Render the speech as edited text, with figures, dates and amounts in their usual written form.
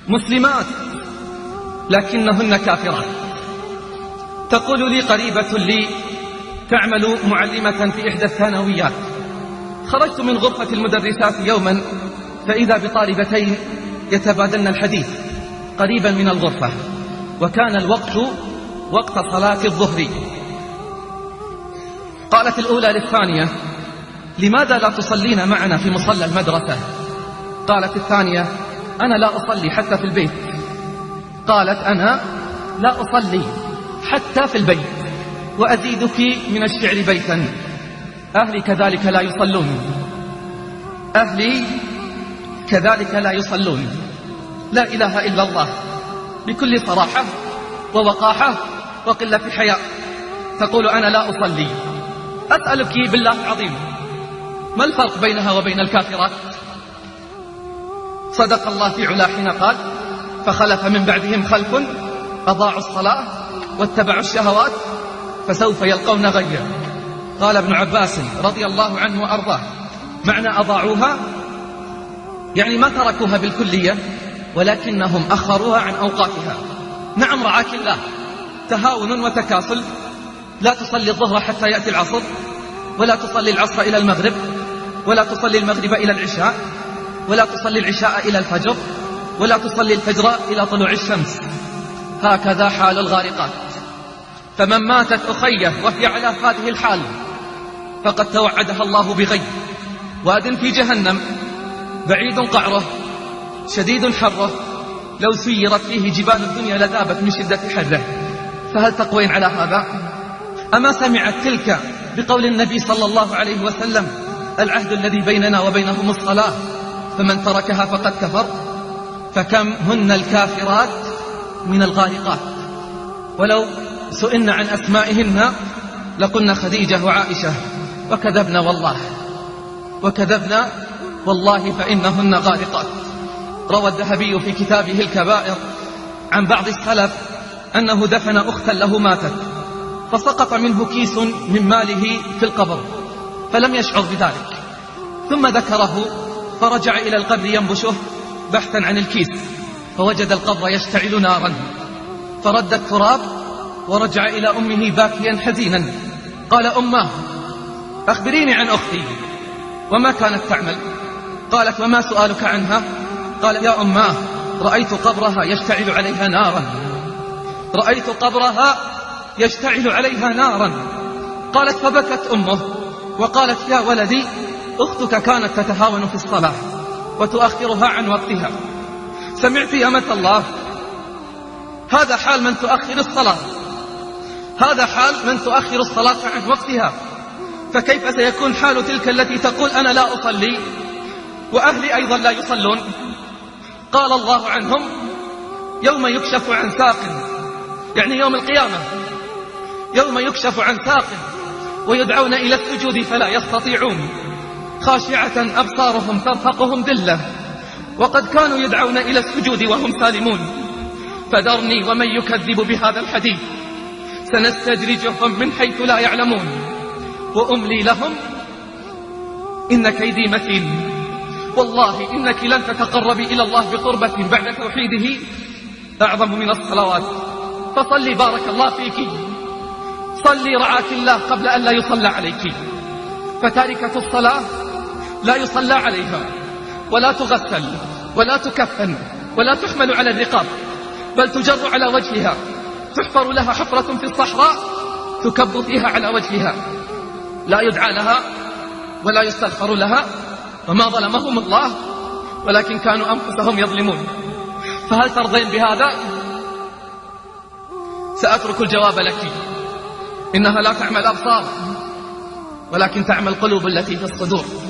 مسلمات لكنهن كافرات. تقول لي قريبة لي تعمل معلمة في إحدى الثانويات: خرجت من غرفة المدرسات يوما فإذا بطالبتين يتبادلن الحديث قريبا من الغرفة، وكان الوقت وقت صلاة الظهر. قالت الأولى للثانية: لماذا لا تصلين معنا في مصلى المدرسة؟ قالت الثانية: أنا لا أصلي حتى في البيت. قالت: أنا لا أصلي حتى في البيت، وأزيدك من الشعر بيتا: أهلي كذلك لا يصلون، أهلي كذلك لا يصلون. لا إله إلا الله، بكل صراحة ووقاحة وقلة حياء تقول: أنا لا أصلي. أسألك بالله العظيم، ما الفرق بينها وبين الكافرات؟ صدق الله في علا حين قال: فخلف من بعدهم خلف أضاعوا الصلاة واتبعوا الشهوات فسوف يلقون غيا. قال ابن عباس رضي الله عنه وأرضاه: معنى أضاعوها يعني ما تركوها بالكلية، ولكنهم أخروها عن أوقاتها. نعم رعاك الله، تهاون وتكاسل. لا تصلي الظهر حتى يأتي العصر، ولا تصلي العصر إلى المغرب، ولا تصلي المغرب إلى العشاء، ولا تصلي العشاء إلى الفجر، ولا تصلي الفجر إلى طلوع الشمس. هكذا حال الغارقات. فمن ماتت أخيه وهي على هذه الحال فقد توعدها الله بغي: واد في جهنم بعيد قعره شديد حره، لو سيرت فيه جبال الدنيا لذابت من شدة حره. فهل تقوين على هذا؟ أما سمعت تلك بقول النبي صلى الله عليه وسلم: العهد الذي بيننا وبينهم الصلاة، فمن تركها فقد كفر؟ فكم هن الكافرات من الغارقات. ولو سئلنا عن أسمائهن لقلنا خديجة وعائشة، وكذبنا والله فإنهن غارقات. روى الذهبي في كتابه الكبائر عن بعض السلف أنه دفن أختا له ماتت، فسقط منه كيس من ماله في القبر فلم يشعر بذلك، ثم ذكره فرجع إلى القبر ينبشه بحثا عن الكيس، فوجد القبر يشتعل نارا، فرد التراب ورجع إلى أمه باكيا حزينا. قال: أماه، أخبريني عن أختي، وما كانت تعمل؟ قالت: وما سؤالك عنها؟ قال: يا أماه، رأيت قبرها يشتعل عليها نارا، رأيت قبرها يشتعل عليها نارا. قالت: فبكت أمه وقالت: يا ولدي، أختك كانت تتهاون في الصلاة وتؤخرها عن وقتها. سمعت يا أمة الله؟ هذا حال من تؤخر الصلاة، هذا حال من تؤخر الصلاة عن وقتها، فكيف سيكون حال تلك التي تقول: أنا لا أصلي وأهلي أيضا لا يصلون؟ قال الله عنهم: يوم يكشف عن ساق، يعني يوم القيامة، يوم يكشف عن ساق ويدعون إلى السجود فلا يستطيعون، خاشعة أبصارهم ترهقهم ذلة، وقد كانوا يدعون إلى السجود وهم سالمون. فذرني ومن يكذب بهذا الحديث سنستدرجهم من حيث لا يعلمون وأملي لهم إن كيدي متين. والله إنك لن تتقربي إلى الله بقربة بعد توحيده أعظم من الصلوات. فصلي بارك الله فيك، صلي رعاك الله قبل أن لا يصلى عليك. فتاركة الصلاة لا يصلى عليها ولا تغسل ولا تكفن ولا تحمل على الرقاب، بل تجر على وجهها، تحفر لها حفرة في الصحراء تكب فيها على وجهها، لا يدعى لها ولا يستغفر لها. وما ظلمهم الله ولكن كانوا أنفسهم يظلمون. فهل ترضين بهذا؟ سأترك الجواب لك. إنها لا تعمى الأبصار ولكن تعمى القلوب التي في الصدور.